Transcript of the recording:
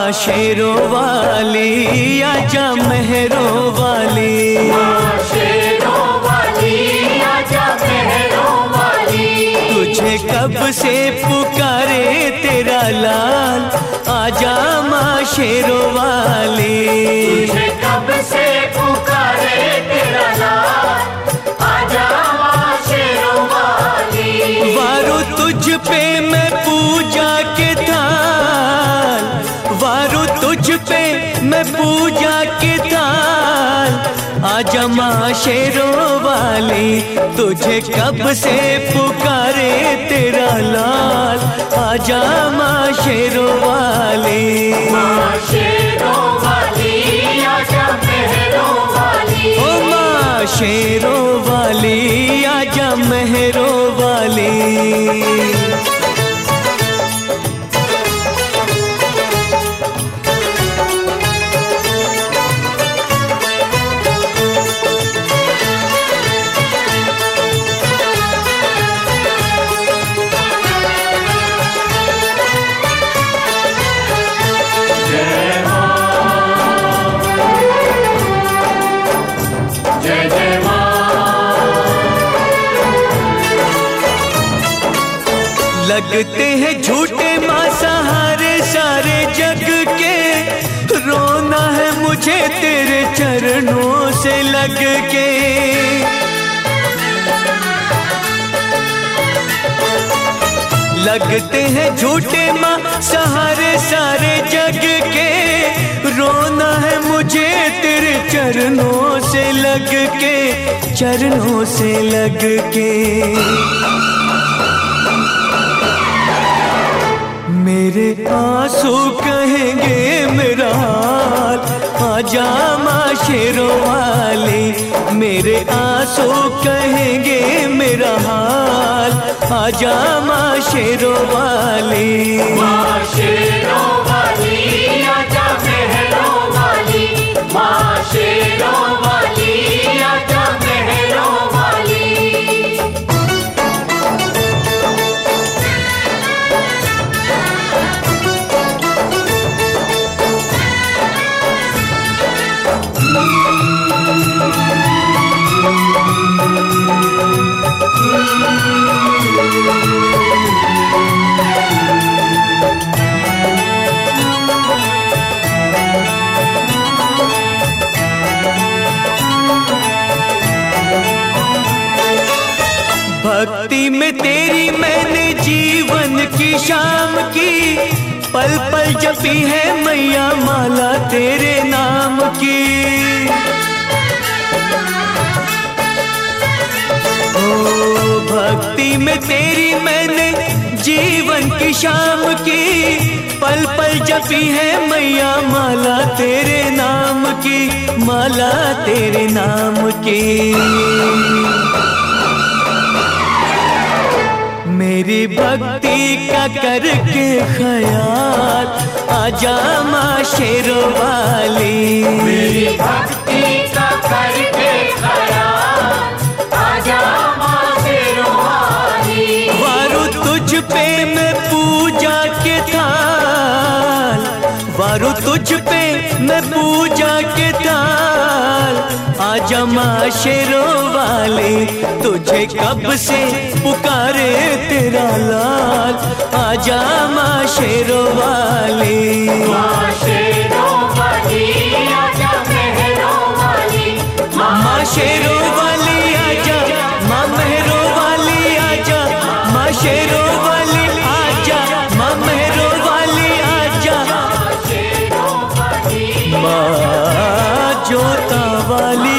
शेरों वाली आजा मेहरों वाली, शेरों वाली आजा मेहरों वाली। तुझे कब से पुकारे तेरा लाल, आजा माँ शेरों वाली। तुझे कब से पुकारे तेरा लाल, आजा माँ शेरों वाली। वारो तुझ पे मैं पूजा के थाल, वारो तुझ पे मैं पूजा के थाल, आजा माँ शेरों वाली। तुझे कब से पुकारे तेरा लाल, आजा माँ शेरों वाली। माँ शेरों वाली आजा मेहरों वाली। ओ माँ शेरों वाली आजा मेहरों वाली। लगते हैं झूठे माँ सहारे सारे जग के, रोना है मुझे तेरे चरणों से लग के। लगते हैं झूठे माँ सहारे सारे जग के, रोना है मुझे तेरे चरणों से लग के, चरणों से लग के। मेरे आंसू कहेंगे मेरा हाल, आजा माँ शेरों वाली। मेरे आंसू कहेंगे मेरा हाल, आजा माँ शेरों वाली। माँ शेरों वाली आजा मेहरों वाली। माँ शेरों वाली आजा मेहरों वाली। भक्ति में तेरी मैंने जीवन की शाम की, पल पल जपी है मैया माला तेरे नाम की। ओ भक्ति में तेरी मैंने जीवन की शाम की, पल पल जपी है मैया माला तेरे नाम की, माला तेरे नाम की। मेरी भक्ति का करके ख्याल, आजा माँ शेरों वाली। मेरी भक्ति का करके ख्याल, आजा माँ शेरों वाली। वारो तुझ पे मैं पूजा के थाल, वारो तुझ पे मैं पूजा के थाल, आजा माँ शेरों वाली। तुझे कब से पुकारे तेरा लाल, आजा माँ शेरों वाली। माँ शेरों वाली आजा मेहरों वाली। माँ शेरों वाली आजा, माँ मेहरों वाली आजा, माँ शेरों वाली आजा, माँ मेहरों वाली आजा, माँ जोता वाली